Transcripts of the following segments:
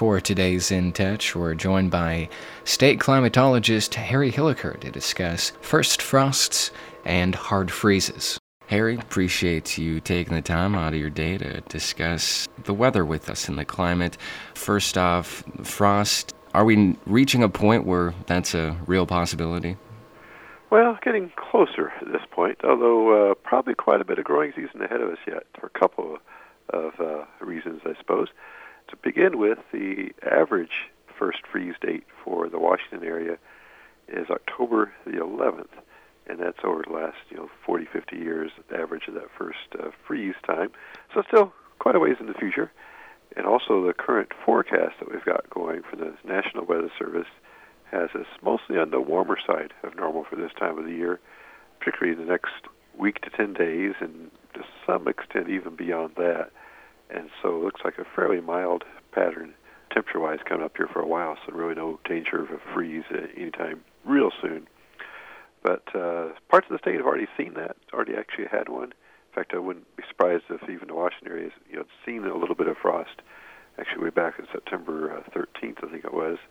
For today's In Touch, we're joined by state climatologist Harry Hilliker to discuss first frosts and hard freezes. Harry, appreciate you taking the time out of your day to discuss the weather with us and the climate. First off, frost, are we reaching a point where that's a real possibility? Well, getting closer at this point, although probably quite a bit of growing season ahead of us yet, for a couple of reasons, I suppose. To begin with, the average first freeze date for the Washington area is October the 11th, and that's over the last 40, 50 years, the average of that first freeze time. So still quite a ways in the future. And also the current forecast that we've got going for the National Weather Service has us mostly on the warmer side of normal for this time of the year, particularly in the next week to 10 days, and to some extent even beyond that. And so it looks like a fairly mild pattern temperature-wise coming up here for a while, so really no danger of a freeze anytime real soon. But parts of the state have already seen that, already actually had one. In fact, I wouldn't be surprised if even the Washington area has seen a little bit of frost, actually way back in September 13th, I think it was,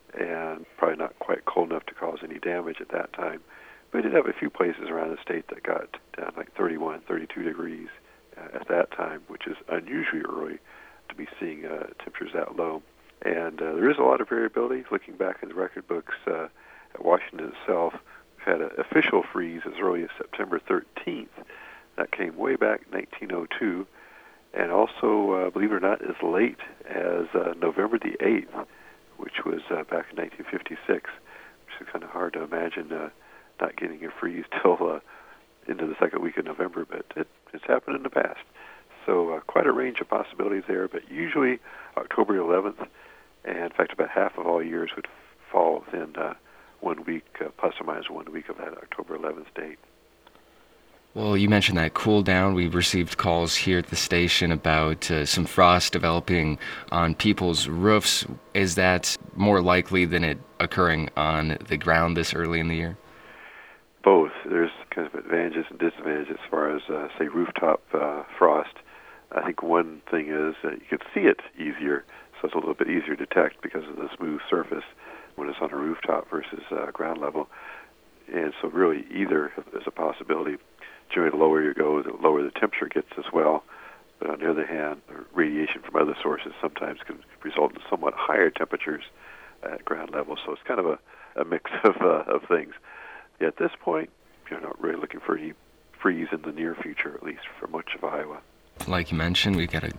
and probably not quite cold enough to cause any damage at that time. But we did have a few places around the state that got down like 31, 32 degrees at that time, which is unusually early to be seeing temperatures that low. And there is a lot of variability. Looking back in the record books at Washington itself, we've had an official freeze as early as September 13th. That came way back in 1902. And also, believe it or not, as late as November the 8th, which was back in 1956, which is kind of hard to imagine not getting a freeze till into the second week of November, but it's happened in the past. So quite a range of possibilities there, but usually October 11th, and in fact about half of all years would fall within 1 week, plus or minus 1 week of that October 11th date. Well, you mentioned that cool down. We've received calls here at the station about some frost developing on people's roofs. Is that more likely than it occurring on the ground this early in the year? Both. There's kind of advantages and disadvantages as far as, say, rooftop frost. I think one thing is that you can see it easier, so it's a little bit easier to detect because of the smooth surface when it's on a rooftop versus ground level. And so really either is a possibility. Generally, the lower you go, the lower the temperature gets as well. But on the other hand, the radiation from other sources sometimes can result in somewhat higher temperatures at ground level. So it's kind of a mix of things. At this point, you're not really looking for any freeze in the near future, at least for much of Iowa. Like you mentioned, we've got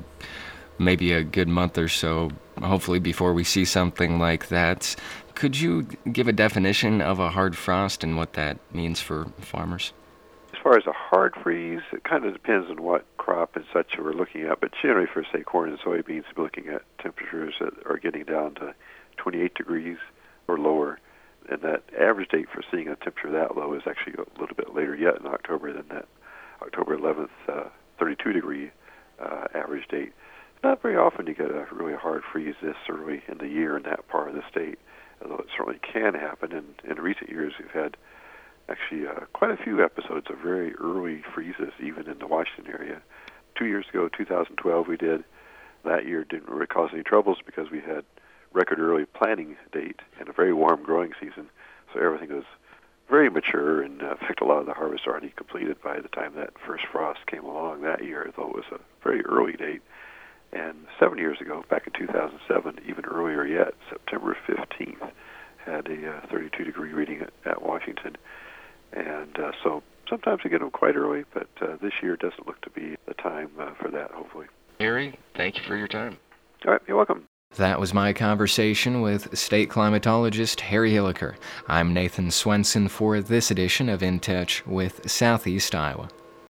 maybe a good month or so, hopefully, before we see something like that. Could you give a definition of a hard frost and what that means for farmers? As far as a hard freeze, it kind of depends on what crop and such we're looking at, but generally for, say, corn and soybeans, we're looking at temperatures that are getting down to 28 degrees or lower. And that average date for seeing a temperature that low is actually a little bit later yet in October than that October 11th 32-degree average date. Not very often you get a really hard freeze this early in the year in that part of the state, although it certainly can happen. And in recent years we've had actually quite a few episodes of very early freezes, even in the Washington area. 2 years ago, 2012, we did. That year didn't really cause any troubles because we had record early planting date and a very warm growing season, so everything was very mature, and in fact a lot of the harvest already completed by the time that first frost came along that year, though it was a very early date. And 7 years ago, back in 2007, even earlier yet, September 15th, had a 32-degree reading at Washington. And so sometimes we get them quite early, but this year doesn't look to be the time for that, hopefully. Harry, thank you for your time. All right, you're welcome. That was my conversation with state climatologist Harry Hilliker. I'm Nathan Swenson for this edition of In Touch with Southeast Iowa.